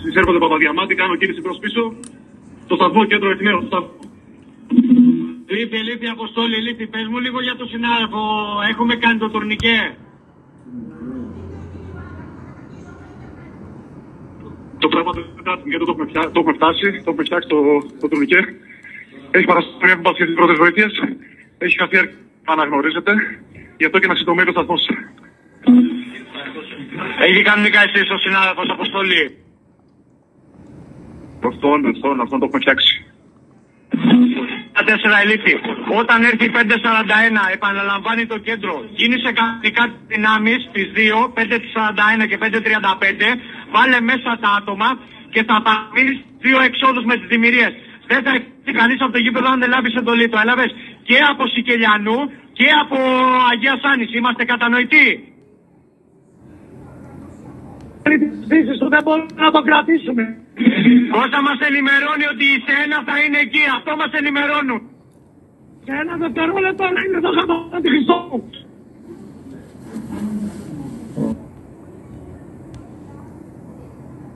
εισέρχονται Παπαδιαμάντη, κάνω κίνηση προς πίσω. Στο σταθμό κέντρο Εθνέου. Λείπει, Αποστόλη, λείπει. Πες μου λίγο για τον συνάδελφο. Έχουμε κάνει το τουρνικέ. Το πράγμα το έχουμε φτάσει, το έχουμε φτιάξει το τουρνικέ. Έχει παρασταθεί, έχουν πάσει τις πρώτες βοήθειες. Έχει χαθεί αρκετά, αναγνωρίζεται. Γι' αυτό και να συντομεί το σταθμός. Έχει κανονικά εσείς ο συνάδελφος Αποστολή. Αυτόν το έχουμε φτιάξει. 4 ελίτη. Όταν έρθει 5.41, επαναλαμβάνει το κέντρο. Κίνησε κανονικά δυνάμεις στις 2, 5.41 και 5.35. Βάλε μέσα τα άτομα και θα παραμείνεις 2 εξόδους με τις δημιουργίες. Δεν θα έχει κανείς από το γήπεδο αν δεν λάβεις εντολή. Το έλαβες και από Σικελιανού και από Αγίας Άνης. Είμαστε κατανοητοί. Δεν μπορούμε να το κρατήσουμε. Όσα μας ενημερώνει ότι η Σένα θα είναι εκεί, αυτό μας ενημερώνουν. Σε ένα δευτερόλεπτο να είναι το γαμμένο τη Χριστό.